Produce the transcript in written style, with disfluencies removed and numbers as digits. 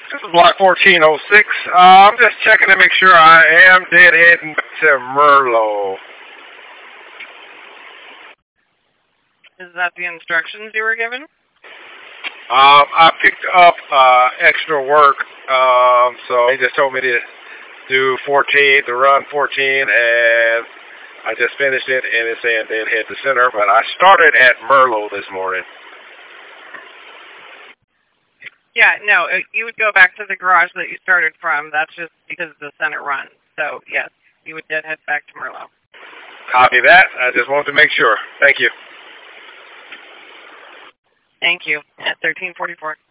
This is block 1406. I'm just checking to make sure I am dead heading to Merlot. Is that the instructions you were given? I picked up extra work, so he just told me to do 14, to run 14, and I just finished it, and it's saying dead head to center, but I started at Merlot this morning. Yeah, no, you would go back to the garage that you started from. That's just because of the center run. So, yes, you would head back to Merlot. Copy that. I just wanted to make sure. Thank you. Thank you. At 1344.